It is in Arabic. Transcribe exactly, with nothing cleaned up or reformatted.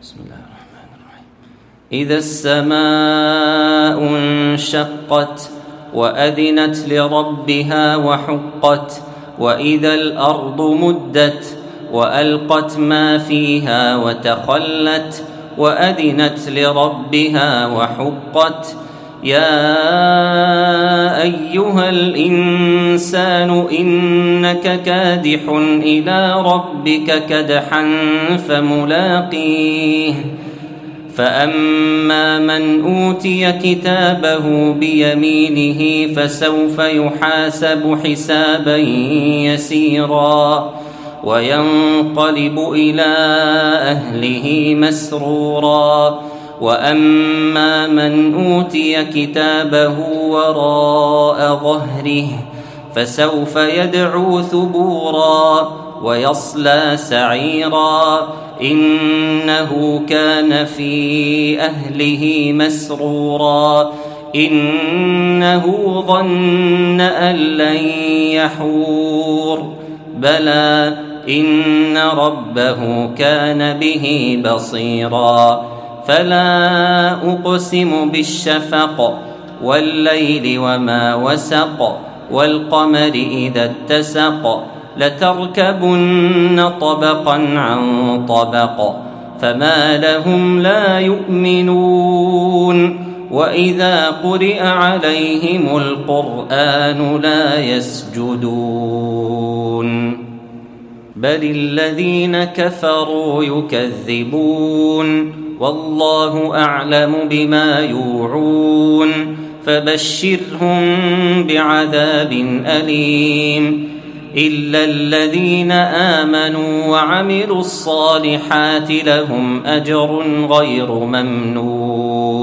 بسم الله الرحمن الرحيم. إذا السماء انشقت وأذنت لربها وحقت، وإذا الأرض مدت وألقت ما فيها وتخلت وأذنت لربها وحقت. يا أيها الإنسان إنك كادح إلى ربك كدحا فملاقيه. فأما من أوتي كتابه بيمينه فسوف يحاسب حسابا يسيرا وينقلب إلى أهله مسرورا. وأما من أوتي كتابه وراء ظهره فسوف يدعو ثبورا ويصلى سعيرا إنه كان في أهله مسرورا إنه ظن أن لن يحور بلى إن ربه كان به بصيرا. فلا أقسم بالشفق والليل وما وسق والقمر إذا اتسق لتركبن طبقا عن طبق فما لهم لا يؤمنون. وإذا قرئ عليهم القرآن لا يسجدون بل الذين كفروا يكذبون والله أعلم بما يوعون. فبشرهم بعذاب أليم إلا الذين آمنوا وعملوا الصالحات لهم أجر غير ممنون.